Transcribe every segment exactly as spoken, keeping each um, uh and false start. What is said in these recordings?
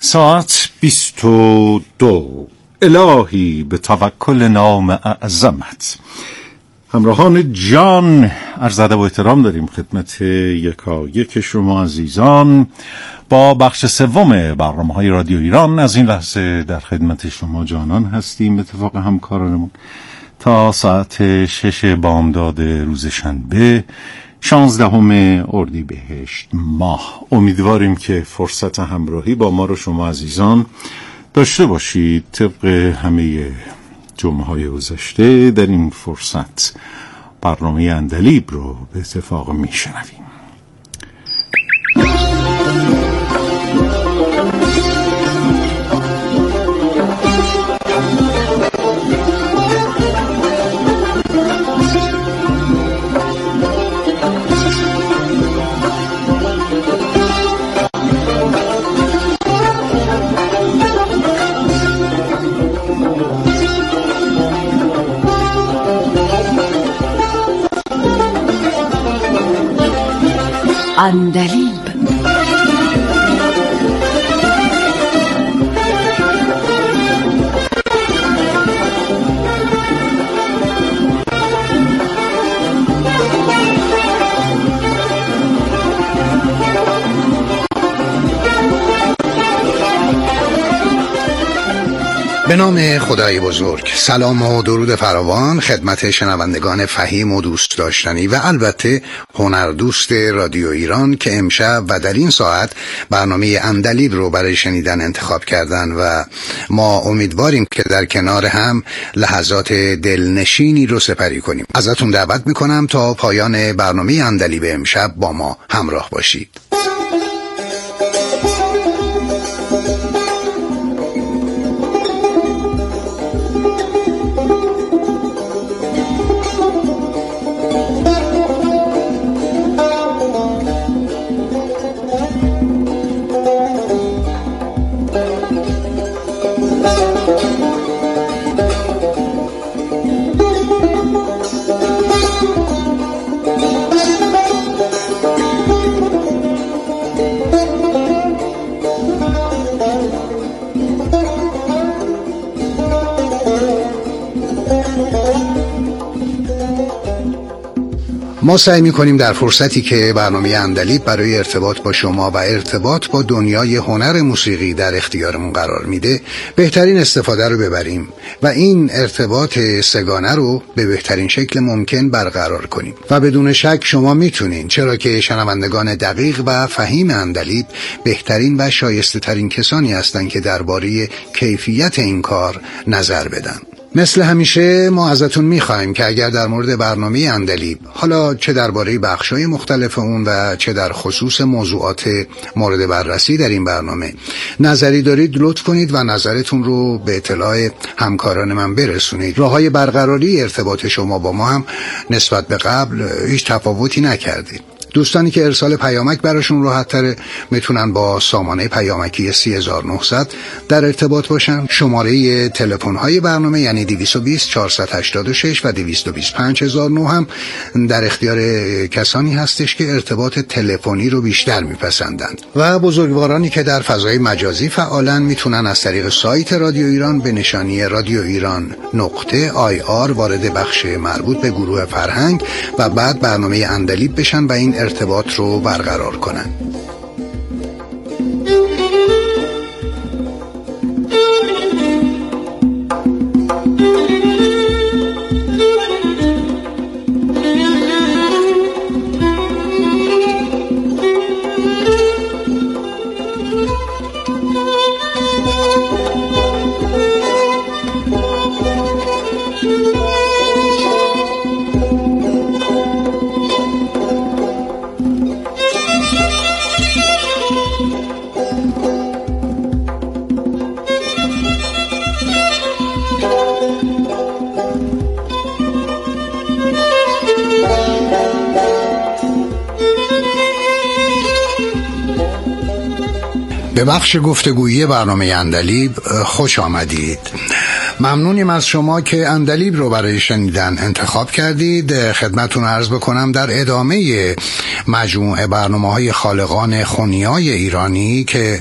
ساعت بیست و دو. الهی به توکل نام اعظمت. همراهان جان، عرض ادب و احترام داریم خدمت یکا یک شما عزیزان با بخش سوم برنامه‌های رادیو ایران. از این لحظه در خدمت شما جانان هستیم اتفاق همکارانمون تا ساعت شش بامداد روز شنبه شانزدهم اردیبهشت ماه. امیدواریم که فرصت همراهی با ما رو شما عزیزان داشته باشید. طبق همه جمعه‌های گذشته در این فرصت برنامه عندلیب رو به اتفاق میشنویم. عندلیب. به نام خدای بزرگ. سلام و درود فراوان خدمت شنوندگان فهیم و دوست داشتنی و البته هنردوست رادیو ایران که امشب و در این ساعت برنامه عندلیب رو برای شنیدن انتخاب کردن و ما امیدواریم که در کنار هم لحظات دلنشینی رو سپری کنیم. ازتون دعوت میکنم تا پایان برنامه عندلیب امشب با ما همراه باشید. ما سعی می‌کنیم در فرصتی که برنامه عندلیب برای ارتباط با شما و ارتباط با دنیای هنر موسیقی در اختیارمون قرار میده بهترین استفاده رو ببریم و این ارتباط سگانه رو به بهترین شکل ممکن برقرار کنیم و بدون شک شما میتونین، چرا که شنوندگان دقیق و فهیم عندلیب بهترین و شایسته ترین کسانی هستند که درباره کیفیت این کار نظر بدن. مثل همیشه ما ازتون میخوایم که اگر در مورد برنامه عندلیب، حالا چه درباره بخش‌های مختلف اون و چه در خصوص موضوعات مورد بررسی در این برنامه نظری دارید، لطف کنید و نظرتون رو به اطلاع همکاران من برسونید. راه‌های برقراری ارتباط شما با ما هم نسبت به قبل هیچ تفاوتی نکرده. دوستانی که ارسال پیامک براشون راحت تره میتونن با سامانه پیامکی سی هزار و نهصد در ارتباط باشن. شماره تلفن های برنامه یعنی دویست و بیست چهارصد و هشتاد و شش و دویست و بیست پنج هزار و نه هم در اختیار کسانی هستش که ارتباط تلفنی رو بیشتر میپسندند و بزرگوارانی که در فضای مجازی فعالن میتونن از طریق سایت رادیو ایران به نشانی رادیو ایران نقطه آی آر وارد بخش مربوط به گروه فرهنگ و بعد برنامه عندلیب بشن و این ارتباط رو برقرار کنن. به بخش گفتگویی برنامه اندلیب خوش آمدید. ممنونیم از شما که اندلیب رو برای شنیدن انتخاب کردید. خدمتون عرض بکنم در ادامه مجموعه برنامه‌های خالقان خونیای ایرانی که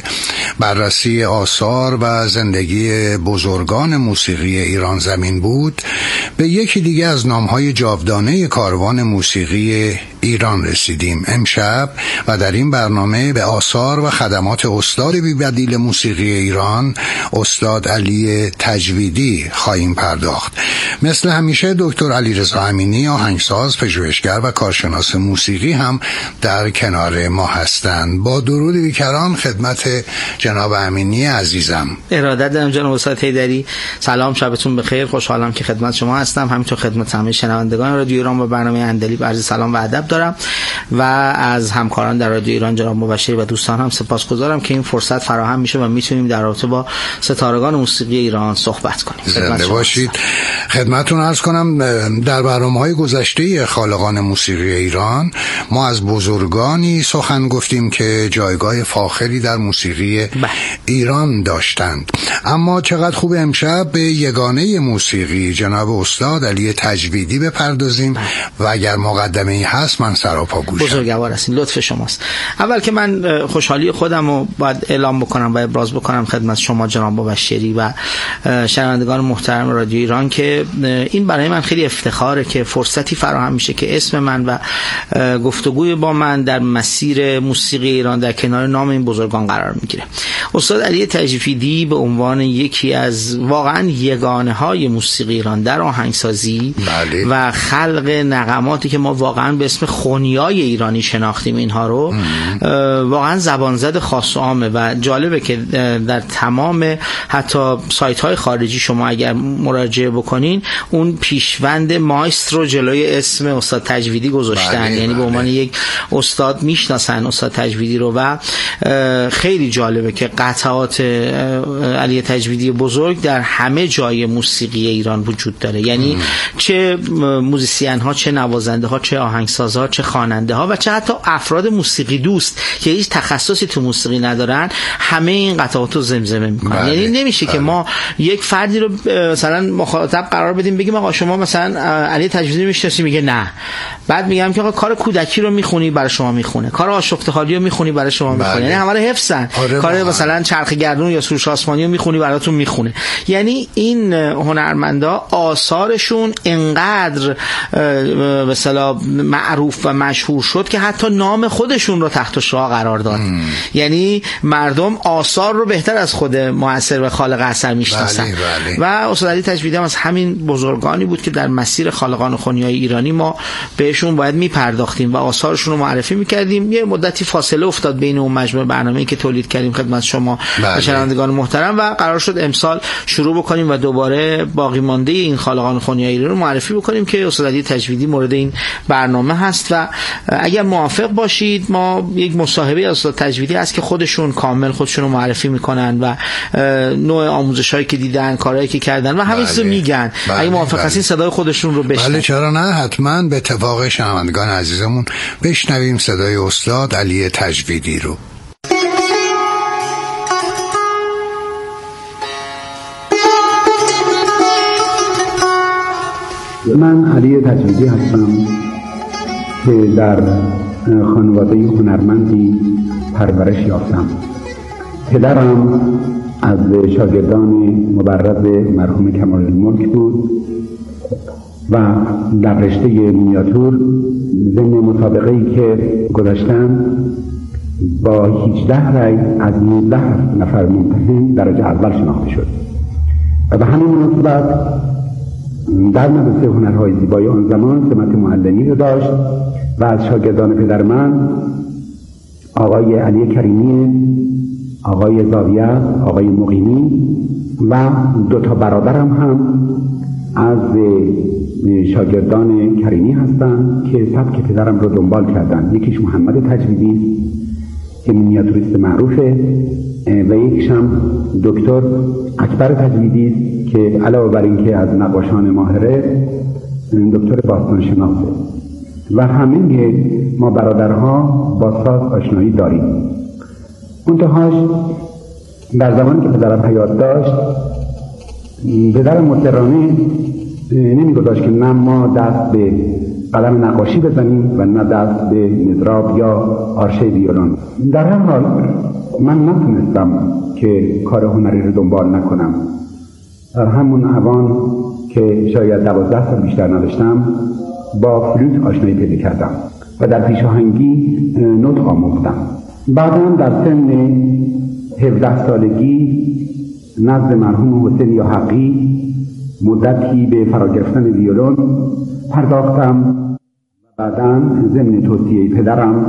بررسی آثار و زندگی بزرگان موسیقی ایران زمین بود، به یکی دیگه از نام‌های جاودانه کاروان موسیقی ایران رسیدیم امشب و در این برنامه به آثار و خدمات استاد بی‌بدیل موسیقی ایران، استاد علی تجویدی خواهیم پرداخت. مثل همیشه دکتر علیرضا امینی، آهنگساز، پژوهشگر و کارشناس موسیقی هم در کنار ما هستند. با درود بیکران خدمت جناب امینی عزیزم. ارادت دارم جناب استاد حیدری. سلام، شبتون بخیر. خوشحالم که خدمت شما هستم. همینطور خدمت همه شنوندگان رادیو ایران و برنامه اندلیب عرض سلام و ادب دارم و از همکاران در رادیو ایران جناب مبشری و دوستان هم سپاسگزارم که این فرصت فراهم میشه و میتونیم در رابطه با ستارگان موسیقی ایران صحبت کنیم. زنده باشید. خدمتتون عرض کنم در برنامه‌های گذشته خالقان موسیقی ایران ما از بزرگانی سخن گفتیم که جایگاه فاخری در موسیقی بح. ایران داشتند، اما چقدر خوب امشب به یگانه موسیقی جناب استاد علی تجویدی بپردازیم بح. و اگر مقدمه ای هست من سراپا گوشم. بزرگوار هستین، لطف شماست. اول که من خوشحالی خودم رو باید اعلام بکنم و ابراز بکنم خدمت شما جناب مبشری و شنوندگان محترم رادیو ایران که این برای من خیلی افتخاره که فرصتی فراهم میشه که اسم من و گفتگوی با من در مسیر موسیقی ایران در کنار نام این بزرگان قرار میگیره. استاد علی تجویدی به عنوان یکی از واقعا یگانه های موسیقی ایران در آهنگسازی بله. و خلق نغماتی که ما واقعا به اسم خونیای ایرانی شناختیم اینها رو واقعا زبانزد خاص و عامه و جالبه که در تمام حتی سایت های خارجی شما اگر مراجعه بکنین اون پیشوند ماسترو جلوی اسم استاد تجویدی گذاشتن، بله، یعنی به عنوان یک استاد میشناسن استاد تجویدی رو و خیلی جالبه که قطعات علی تجویدی بزرگ در همه جای موسیقی ایران وجود داره، یعنی ام. چه موزیسین ها، چه نوازنده ها، چه آهنگساز ها، چه خواننده ها و چه حتی افراد موسیقی دوست که هیچ تخصصی تو موسیقی ندارن همه این قطعات رو زمزمه میکنن. یعنی نمیشه بله. که ما یک فردی رو مثلا مخاطب قرار بدیم بگیم آقا شما مثلا علی تجویدی میشناسی، میگه نه، بعد میگم که آقا کار کودکی رو میخونی برای شما میخونه، کار آشفته حالی رو میخونی برای شما میخونه، بله. یعنی همه رو حفظن. آره کار بله. مثلا چرخ گردون یا سروش آسمانی رو میخونی براتون میخونه. یعنی این هنرمندا آثارشون انقدر مثلا معروف و مشهور شد که حتی نام خودشون رو تحت شعار قرار داد. ام. یعنی مردم آثار رو بهتر از خود مؤثر و خالق اثر میشناسن. بله بله. و استاد علی تجویدی هم از همین بزرگانی بود که در مسیر خالقان خونیای ایرانی ما بهشون باید میپرداختیم و آثارشون رو معرفی میکردیم. یه مدتی فاصله افتاد بین اون مجموعه برنامه‌ای که تولید کردیم خدمت شما و شنوندگان محترم و قرار شد امسال شروع بکنیم و دوباره باقی مانده این خالقان خونیای ایران رو معرفی بکنیم که استاد علی تجویدی مورد این برنامه هست و اگر موافق باشید ما یک مصاحبه از استاد تجویدی هست که خودشون کامل خودشون رو معرفی میکنن و نوع آموزشایی که دیدن، کارهایی که کردن و همه چیزو میگن. بله. اگه موافق هستین صدای خودشون رو بشنویم. بله چرا نه، حتما به اتفاق شنوندگان عزیزمون بشنویم صدای استاد علی تجویدی رو. من علی تجویدی هستم که در خانواده هنرمندی پرورش یافتم. پدرم از شاگردان مبرز مرحوم کمال الملک بود و در رشته مینیاتور ضمن مسابقه‌ای که گذاشتن با هجده رای از نوزده نفر ممتحن درجه اول شناخته شد و به همین مناسبت در مدرسه هنرهای زیبای آن زمان سمت معلمی رو داشت و از شاگردان پدر من آقای علی کریمی، آقای زاویه، آقای مقیمی و دو تا برادرم هم از شاگردان کریمی هستند که سبک پدرم رو دنبال کردن. یکیش محمد تجویدی که مینیاتوریست معروفه و یکیش هم دکتر اکبر تجویدی که علاوه بر این که از نقاشان ماهره دکتر باستان شناسه و همه ما برادرها با ساز آشنایی داریم. منتهاش در زمانی که پدرم حیات داشت، پدرم مصرانه نمیگذاشت که نه ما دست به قلم نقاشی بزنیم و نه دست به مضراب یا آرشه ویولون. در هر حال من نتونستم که کار هنری رو دنبال نکنم. در همون اوان که شاید دوازده سال بیشتر نداشتم با فلوت آشنایی پیدا کردم و در پیشاهنگی نطق آموختم. بعدم در سن هفده سالگی نزد مرحوم حسین یاحقی مدتی به فرا گرفتن ویولون پرداختم. بعداً ضمن توصیه پدرم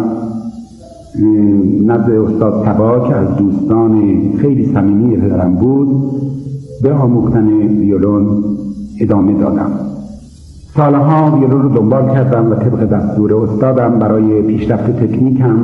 نزد استاد تبا که از دوستان خیلی صمیمی پدرم بود به آموختن ویولون ادامه دادم. سالها ویولون رو دنبال کردم و طبق دستور استادم برای پیشرفت تکنیکم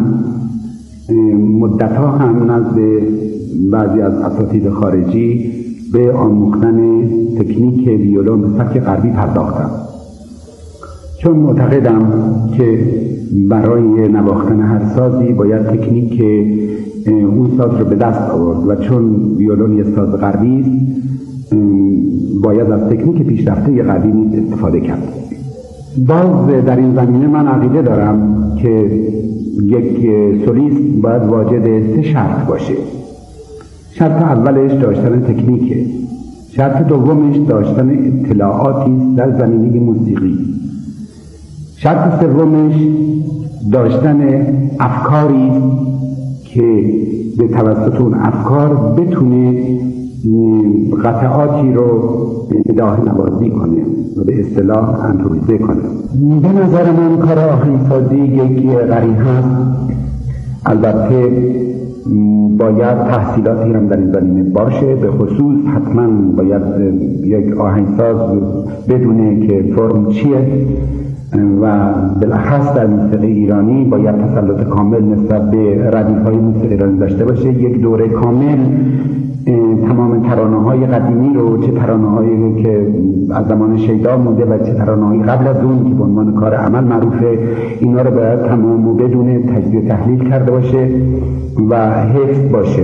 مدتها هم نزد بعضی از اساتید خارجی به آموختن تکنیک ویولون به سبک غربی پرداختم، چون معتقدم که برای نواختن هر سازی باید تکنیک اون ساز رو به دست آورد و چون ویولون یک ساز غربی است باید از تکنیک پیشرفته غربی نیز استفاده کرد. باز در این زمینه من عقیده دارم که یک سولیست باید واجد سه شرط باشه. شرط اولش داشتن تکنیکه، شرط دومش داشتن اطلاعاتی در زمینه موسیقی، شرط سومش داشتن افکاری که به توسط اون افکار بتونه قطعاتی رو بداهه نوازی کنه و به اصطلاح انترویزه کنه. به نظر من کار آهنگسازی یک قرین هست. البته باید تحصیلاتی هم در این زمینه باشه، به خصوص حتما باید یک آهنگساز بدونه که فرم چیه و بالاخص در موسیقی ایرانی باید تسلط کامل نسبت به ردیف‌های موسیقی ایرانی داشته باشه. یک دوره کامل تمام ترانه‌های قدیمی رو، چه ترانه‌هایی که از زمان شیدا مونده و چه ترانه‌هایی قبل از اون که به عنوان کار عمل معروفه، اینا رو باید تمام و بدون تجزیه تحلیل کرده باشه و حفظ باشه.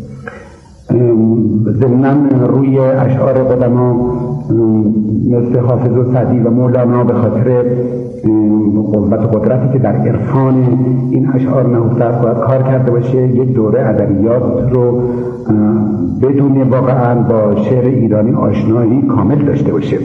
ضمناً روی اشعار قدما مثل حافظ و سعدی و مولانا به خاطر قوت و قدرتی که در عرفان این اشعار نهفته است باید کار کرده باشه. یک دوره ادبیات رو بدون واقعاً با شعر ایرانی آشنایی کامل داشته باشه.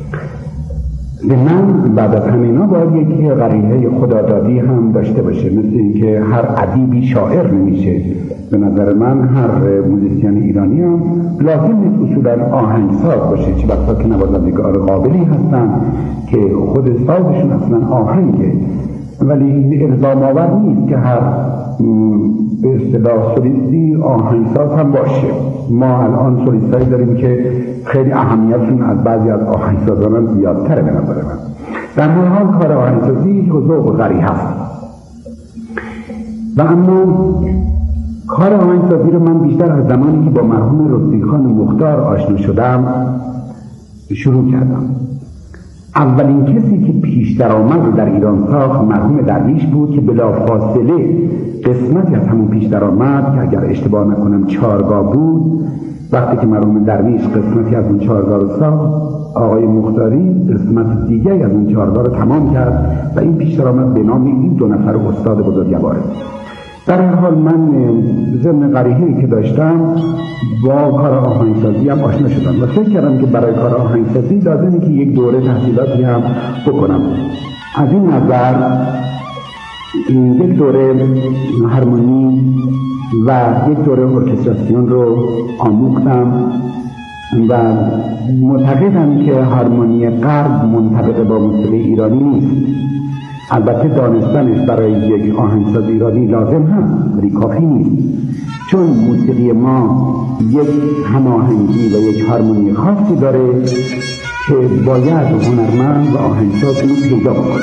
من بعد از همینا باید یک قرینه خدادادی هم داشته باشه، مثل اینکه هر ادیبی شاعر نمیشه. به نظر من هر موزیسین ایرانی هم لازم نیست اصولا آهنگساز باشه، چه بسا که نوازندگان قابلی هستن که خود سازشون اصلا آهنگه، ولی الزام آور نیست که هر به اصطلاح سولیستی آهنگساز هم باشه. ما الان سولیستایی داریم که خیلی اهمیتشون از بعضی از آهنگسازان هم زیادتره به نظر من. در هر حال کار آهنگسازی ذوق و غری هست و اما کار آهنگسازی رو من بیشتر از زمانی که با مرحوم رستمی خان مختار آشنا شدم شروع کردم. اولین کسی که پیش درآمد در ایران ساخت مرحوم درویش بود که بلافاصله قسمتی از همون پیش درآمد که اگر اشتباه نکنم چارگاه بود، وقتی که مرحوم درویش قسمتی از اون چارگاه رو ساخت، آقای مختاری قسمت دیگری از اون چارگاه رو تمام کرد و این پیش درآمد به نام این دو نفر استاد بزرگواره. در هر حال من ضمن قریحه‌ای که داشتم با کار آهنگسازی هم آشنا شدم و فکر کردم که برای کار آهنگسازی لازمه که یک دوره تحصیلاتی هم بکنم. از این نظر یک دوره هارمونی و یک دوره ارکستراسیون رو آموختم و معتقدم که هارمونی غرب منطبق با موسیقی ایرانی نیست. البته دانستنش برای یک آهنگساز ایرانی لازم هست ولی کافی نیست، چون موسیقی ما یک هماهنگی و یک هارمونی خاصی داره که باید هنرمند و آهنگساز رو پیدا بکنه.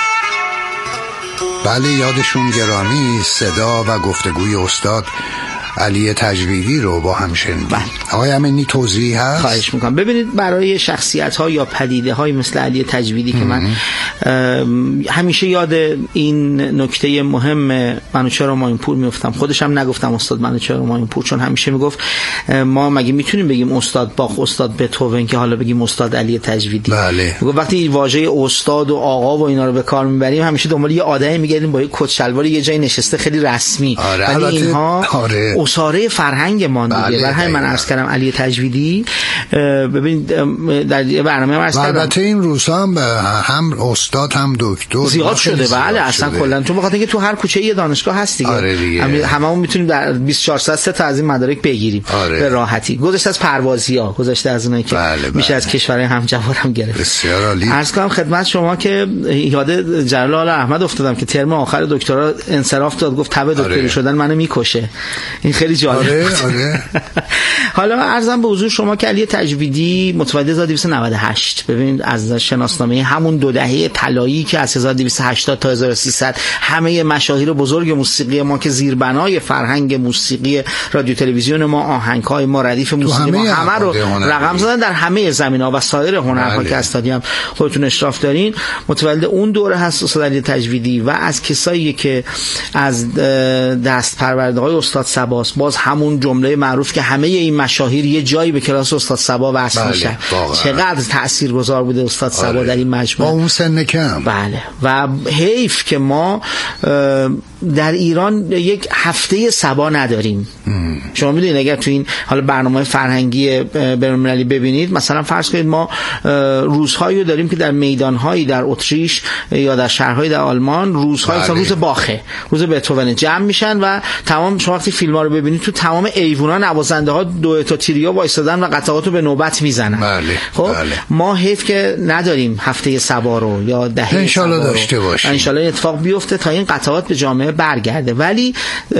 بله، یادشون گرامی. صدا و گفتگوی استاد علی تجویدی رو با هم شنیدیم. آقای امینی توضیح هست؟ خواهش میکنم. ببینید برای شخصیت ها یا پدیده های مثل علی تجویدی که من همیشه یاد این نکته مهم منوچهر ماینپور میافتم. خودشم نگفتم استاد منوچهر ماینپور، چون همیشه میگفت ما مگه میتونیم بگیم استاد باخ، استاد بتهوون که حالا بگیم استاد علی تجویدی؟ بله. وقتی واژه استاد و آقا و اینا رو به کار میبریم همیشه دنبال یه آدمی میگردیم با یه کت شلوار یه جای نشسته خیلی رسمی. آره، ولی اینها آره. اساره فرهنگ ما دیگه. بله، برای همین من عرض کردم علی تجویدی. ببینید در برنامه عرض کردم البته این روزا هم هم استاد هم دکتر زیاد شده. بله اصلا کلا تو بخاطر اینکه تو هر کوچه یه دانشگاه هست دیگه. آره دیگه. هممون میتونیم در بیست و چهار ساعت سه تا از این مدارک بگیریم. آره. به راحتی. گذشته از پروازی‌ها، گذشته از اونایی که بله میشه بله. از کشورهای همجوار هم گرفت. بسیار عالی. عرض کنم خدمت شما که یاد جلال احمد افتادم که ترم آخر دکترا انصراف داد، گفت تبع دکتری آره. شدن منو میکشه. این خیلی جالب. آره آره. حالا عرضم به حضور شما که علی تجویدی متولد هزار و دویست و نود و هشت. ببینید از شناسنامه همون دو دهه طلایی که از هزار و دویست و هشتاد تا هزار و سیصد همه مشاهیر بزرگ موسیقی ما که زیربنای فرهنگ موسیقی رادیو تلویزیون ما، آهنگ‌های ما، ردیف موسیقی ما، همه رو رقم زدن در همه زمینه‌ها و سایر هنرها که استادی هم خودتون اشراف دارین. متولد اون دوره هست استاد علی تجویدی و از کسایی که از دست پرورده‌های استاد صباست. باز همون جمله معروف که همه این مشاهیر یه جایی به کلاس استاد صبا وصل میشن. چقدر تاثیرگذار بوده استاد صبا آره. در این مجموعه با اون سن کم. بله. و حیف که ما در ایران یک هفته صبا نداریم. ام. شما میدونید اگر تو این حالا برنامه فرهنگی بین‌المللی ببینید، مثلا فرض کنید ما روزهایی داریم که در میدانهایی در اتریش یا در شهرهای در آلمان روزهای مثلا روز باخه، روز بتهوون جمع میشن و تمام شما وقتی فیلم‌ها رو ببینید تو تمام ایوونا نوازنده‌ها دو تا تریو وایسادن و قطعات رو به نوبت میزنن. بله. خب بله. ما حیف که نداریم هفته صبا رو یا دهه ان شاء الله داشته باشیم. ان شاء الله اتفاق بیفته تا این قطعات به جامعه برگرده. ولی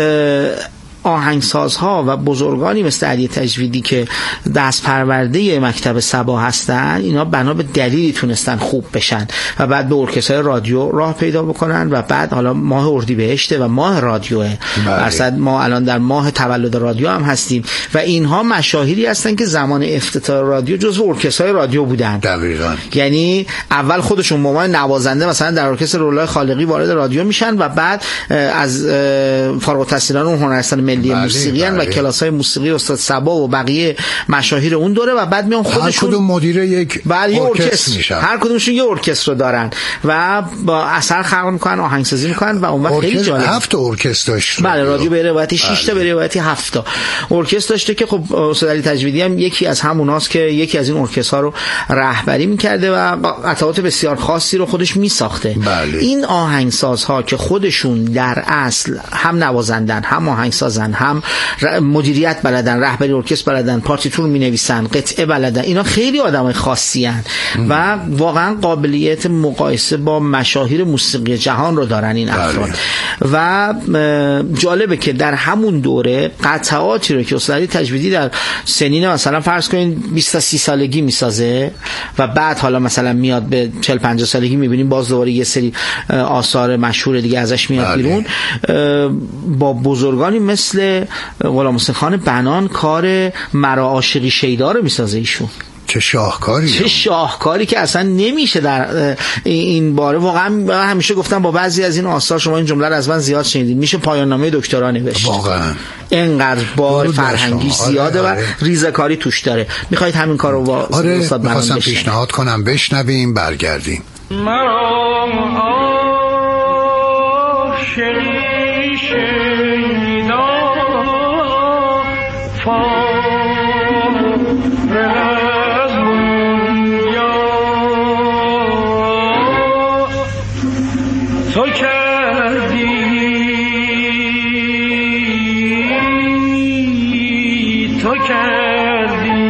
آهنگسازها و بزرگانی مثل علی تجویدی که دست پرورده مکتب صبا هستن، اینا بنا به دلیلی تونستن خوب بشن و بعد به ارکسترهای رادیو راه پیدا بکنن و بعد حالا ماه اردیبهشت و ماه رادیوه. درصد ما الان در ماه تولد رادیو هم هستیم و اینها مشاهیری هستن که زمان افتتاح رادیو جزو ارکسترهای رادیو بودن. دقیقاً. یعنی اول خودشون به عنوان نوازنده مثلا در ارکستر رولای خالقی وارد رادیو میشن و بعد از فارغ التحصیلان اون هنرستان ملی موسیقی و کلاس‌های موسیقی استاد صبا و بقیه مشاهیر اون دوره و بعد میان خودشون هر کدوم مدیر یک ارکستر میشن. هر کدومشون یه ارکستر رو دارن و با اثر خلق میکنن، آهنگسازی میکنن و اون وقت خیلی جالب. هفت ارکستر داشت. بله رادیو به روایت شش تا به روایت هفت تا ارکستر داشته که خب استاد علی تجویدی هم یکی از هموناست که یکی از این ارکسترها رو رهبری میکرده و قطعات بسیار خاصی رو خودش میساخته. بله. این آهنگسازها که خودشون در اصل هم نوازندن، هم آهنگسازن، هم مدیریت بلدن، رهبری ارکستر بلدن، پارتیتور می‌نویسن، قطعه بلدن، اینا خیلی آدمای خاصی ان و واقعا قابلیت مقایسه با مشاهیر موسیقی جهان رو دارن این افراد. و جالبه که در همون دوره قطعاتی رو که استاد علی تجویدی در سنین مثلا فرض کنین بیست تا سی سالگی میسازه و بعد حالا مثلا میاد به چهل پنجاه سالگی میبینیم باز دوباره یه سری آثار مشهور دیگه ازش میاد بیرون. با بزرگانی مثل غلام حسین خان بنان کار مرا عاشقی شیدا رو میسازه ایشون. چه شاهکاری چه شاهکاری که اصلا نمیشه در این باره. واقعا همیشه گفتم با بعضی از این آثار، شما این جمله رو از من زیاد شنیدید، میشه پایان نامه دکترا نوشت. واقعا اینقدر بار فرهنگی زیاده آره، آره. و ریزه‌کاری توش داره. میخواید همین کارو با آره، استاد بنان بشنویم؟ پیشنهاد کنم بشنویم برگردیم. تو کردی تو کردی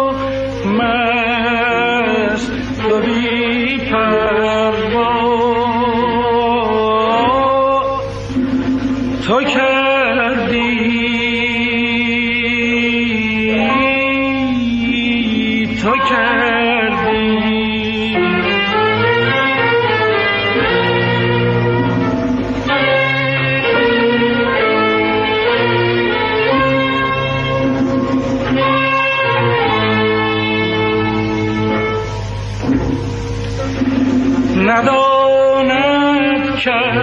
مرا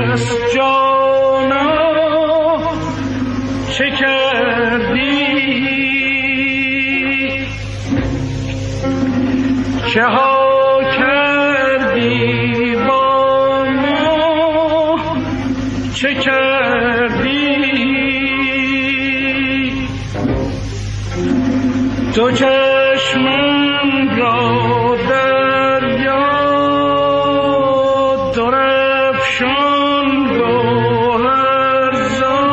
است جانا چه کردی چه ها کردی با ما چه کردی تو چشمم را دریا درفشان گوهرزا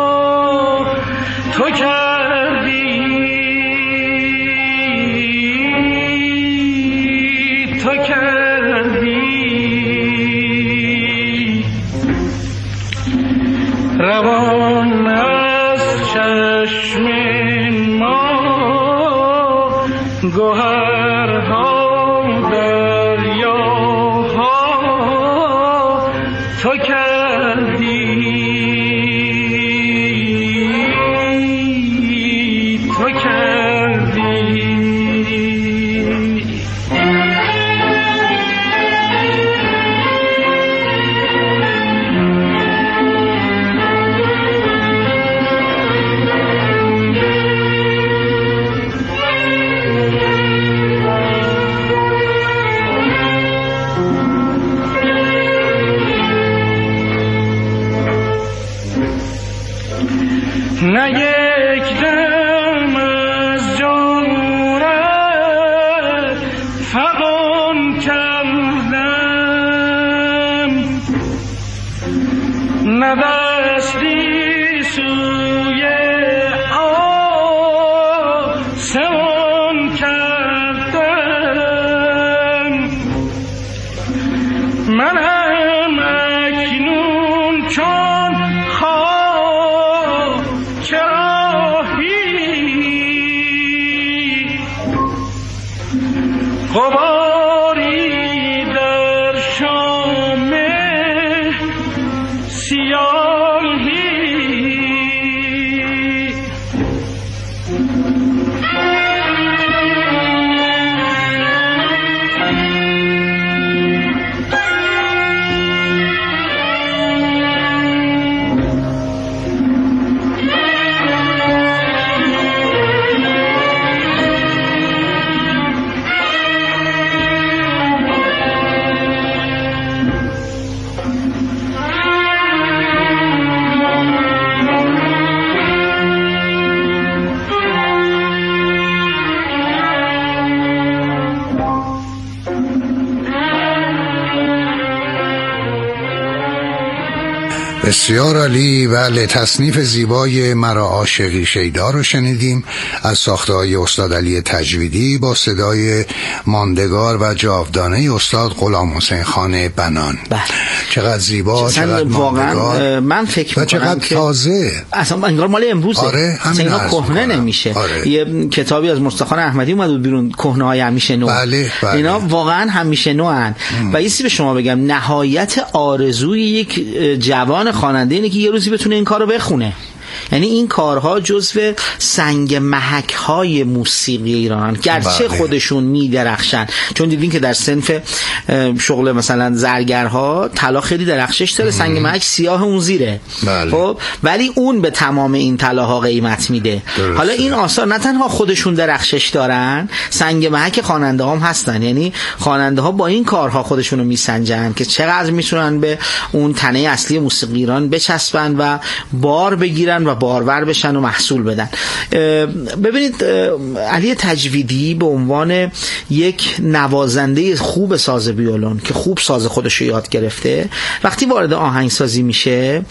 تو کردی تو کردی روان از چشم ما گوهرها دریاها تو کردی تو کردی نه یک دم از جانت فغان کردم نه دستی سوی آسمان کردم منم اکنون چون خواه غباری در شام سیاهی بسیار عالی. بله، تصنیف زیبای مرا عاشقی شیدا رو شنیدیم از ساخته‌های استاد علی تجویدی با صدای ماندگار و جاودانه استاد غلام حسین خان بنان. بله. چقدر زیبا، چقدر ماندگار، من فکر و چقدر که تازه، اصلا انگار مال امروزه. آره، اینا کهنه نمیشه. آره. یه کتابی از مصطفی احمدی اومد بود بیرون، کهنه های همیشه نو. بله، بله. اینا واقعا همیشه نوان. و یه چیزی به شما بگم، نهایت آرزوی یک جوان خواننده اینه که یه روزی بتونه این کارو بخونه. یعنی این کارها جزو سنگ محک های موسیقی ایران، گرچه بله. خودشون می درخشن، چون دیدین که در صنف شغل مثلا زرگرها طلا خیلی درخشش داره، سنگ محک سیاه اون زیره. بله. خب ولی اون به تمام این طلاها قیمت میده. درسته. حالا این آثار نه تنها خودشون درخشش دارن، سنگ محک خواننده هم هستن. یعنی خواننده ها با این کارها خودشون رو میسنجن که چقدر میتونن به اون تنه اصلی موسیقی ایران بچسبن و بار بگیرن و بارور بشن و محصول بدن. ببینید علی تجویدی به عنوان یک نوازنده خوب ساز ویولون که خوب ساز خودش رو یاد گرفته، وقتی وارد آهنگسازی میشه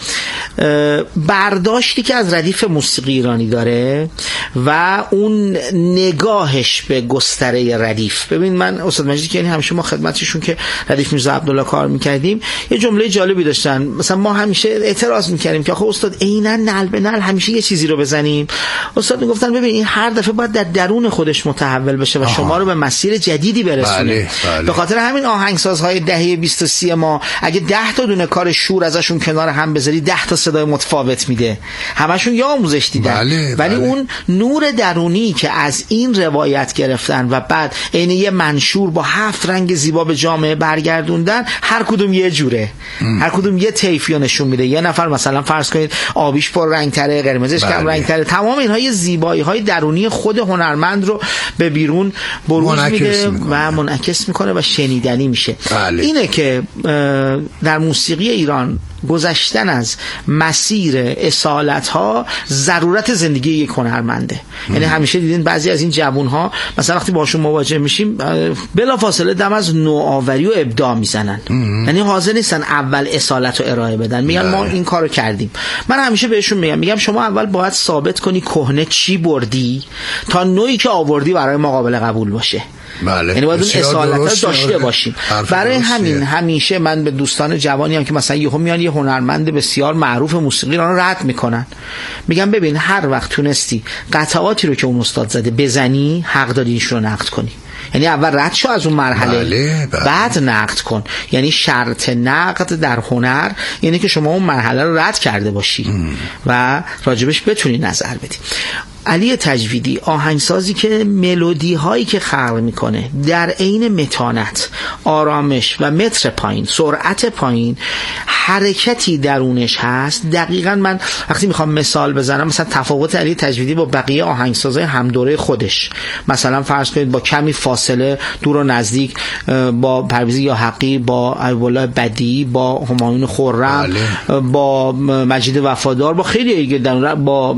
برداشتی که از ردیف موسیقی ایرانی داره و اون نگاهش به گستره ردیف. ببین من استاد مجید که یعنی همیشه ما خدمتشون که ردیف میرزا عبدالله کار میکردیم یه جمله جالبی داشتن، مثلا ما همیشه اعتراض میکردیم که آخه استاد عیناً نعل به نعل همیشه یه چیزی رو بزنیم. استاد میگفتن ببین این هر دفعه باید در درون خودش متحول بشه و آها. شما رو به مسیر جدیدی برسونه. بله، بله. به خاطر همین آهنگسازهای دهه بیست و سی ما اگه ده تا دونه کار شور ازشون کنار هم بذاری ده تا صدای متفاوت میده، همشون یا آموزش دیدن. بله، ولی بله. اون نور درونی که از این روایت گرفتن و بعد عین یه منشور با هفت رنگ زیبا به جامعه برگردوندن، هر کدوم یه جوره، ام. هر کدوم یه طیفی نشون میده. یه نفر مثلا فرض کنید آبیش پر رنگ تره، قرمزش بله. کم رنگ تره. تمام اینها یه زیبایی های درونی خود هنرمند رو به بیرون بروز میده و منعکس میکنه و شنیدنی میشه. بله. اینه که در موسیقی ایران گذشتن از مسیر اصالت ها ضرورت زندگی یک هنرمنده. یعنی همیشه دیدین بعضی از این جوون ها مثلا وقتی باشون مواجه میشیم بلافاصله دم از نوآوری و ابداع میزنن، یعنی حاضر نیستن اول اصالت رو ارائه بدن، میگن ما این کارو کردیم. من همیشه بهشون میگم میگم شما اول باید ثابت کنی کهنه چی بردی تا نوعی که آوردی برای ما قابل قبول باشه. بله. یعنی باید اون اصالت داشته باشیم. برای همین همیشه من به دوستان جوانی هم که مثلا یهو میان یه هنرمند بسیار معروف موسیقی رو رد میکنن، میگم ببین هر وقت تونستی قطعاتی رو که اون استاد زده بزنی، حق داری ایش رو نقد کنی. یعنی اول رد شو از اون مرحله، بله، بله. بعد نقد کن. یعنی شرط نقد در هنر یعنی که شما اون مرحله رو رد کرده باشی ام. و راجبش بتونی نظر بدی. علی تجویدی آهنگسازی که ملودی هایی که خلق میکنه در عین متانت، آرامش و متر پایین، سرعت پایین، حرکتی درونش هست. دقیقاً من وقتی میخوام مثال بزنم، مثلا تفاوت علی تجویدی با بقیه آهنگسازای همدوره خودش، مثلا فرض کنید با کمی فاصله دور و نزدیک، با پرویز یاحقی، با ایوالله بدیعی، با همایون خرم، بله. با مجید وفادار، با خیلی دیگه در با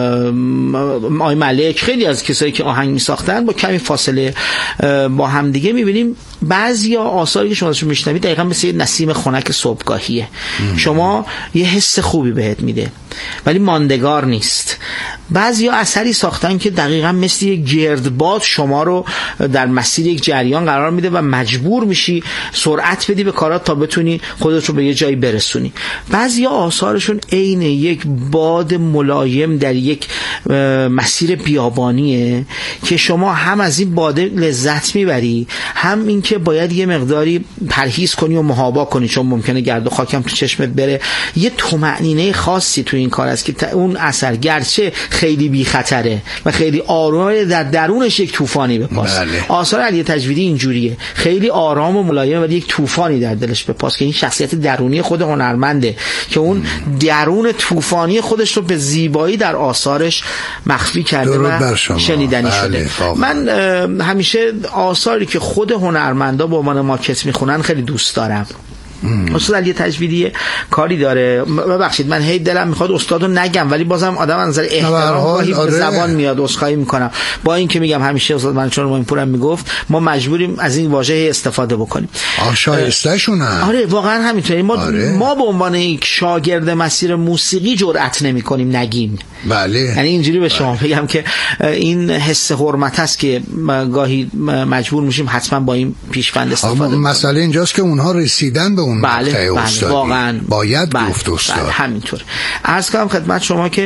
آی ملک، خیلی از کسایی که آهنگ می ساختن با کمی فاصله با هم دیگه میبینیم بعضی آثاری که شما ازشون میشنوید دقیقاً مثل یه نسیم خنک صبحگاهیه. شما یه حس خوبی بهت میده ولی ماندگار نیست. بعضی ها اثری ساختن که دقیقاً مثل یک گردباد شما رو در مسیر یک جریان قرار میده و مجبور میشی سرعت بدی به کارات تا بتونی خودت رو به یه جایی برسونی. بعضی ها آثارشون عین یک باد ملایم در یک مسیر بیابانیه که شما هم از این باده لذت میبری، هم این که باید یه مقداری پرهیز کنی و محابا کنی چون ممکنه گرد و خاکم تو چشمت بره. یه طمأنینه خاصی تو این کار است که اون اثر گرچه خیلی بی خطره و خیلی آرامه، در درونش یک طوفانی بپاس. بله. آثار علی تجویدی اینجوریه، خیلی آرام و ملایم ولی یک طوفانی در دلش بپاس که این شخصیت درونی خود هنرمنده که اون درون طوفانی خودش رو به زیبایی در آثارش مخفی کرده و شنیدنی شده. بله. من همیشه آثاری که خود هنرمندا با من ماکت میخونن خیلی دوست دارم. استاد علی تجویدی کاری داره، ببخشید من هی دلم میخواد استادو نگم ولی بازم آدم از نظر احترام گاهی به زبان میاد، عذرخواهی میکنم. با این که میگم همیشه استاد من چون ما پورم میگفت ما مجبوریم از این واژه استفاده بکنیم. آ شایسته شونه. آره واقعا همینطوره. ما آره. ما به عنوان یک شاگرد مسیر موسیقی جرئت نمیکنیم نگیم. بله. یعنی اینجوری به شما بله. بگم که این حس حرمت است که گاهی مجبور میشیم حتما با این پیش‌بند استفاده کنیم. مسئله اینجاست که اونها رسیدن به اون بله بله واقعا باید بله گفت استاد. بله همینطور. عرض کنم خدمت شما که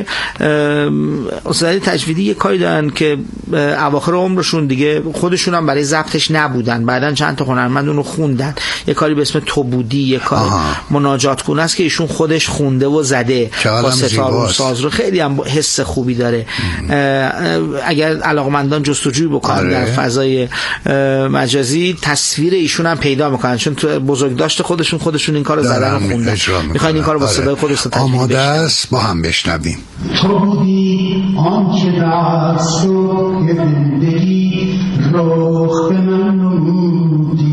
استاد تجویدی یه کاری دارن که اواخر عمرشون دیگه خودشون هم برای ضبطش نبودن، بعدن چند تا هنرمند اونو خوندن. یه کاری به اسم تو بودی، یه کار مناجات گونه است که ایشون خودش خونده و زده با ستار و ساز رو، خیلی هم حس خوبی داره. اگر علاقمندان جستجوی بکنن آره. در فضای مجازی تصویر ایشون هم پیدا میکنن چون تو بزرگداشت خودشون خودشون این کارو زدن و خوندن. میخواین این کارو با صدای خودتون آماده است با هم بشنویم. تو بودی آنچه در صبح زندگی رخ به من نمودی،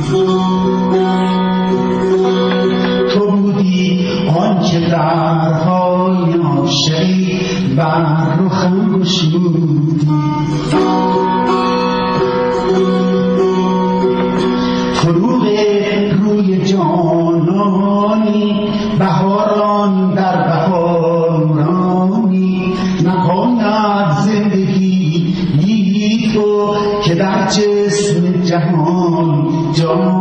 تو بودی آنچه درهای عاشقی بر رخم گشودی، فروغ روی جانانی، بهاران در بهارانی، نهایت زندگی بی تو که در جسم جهان جان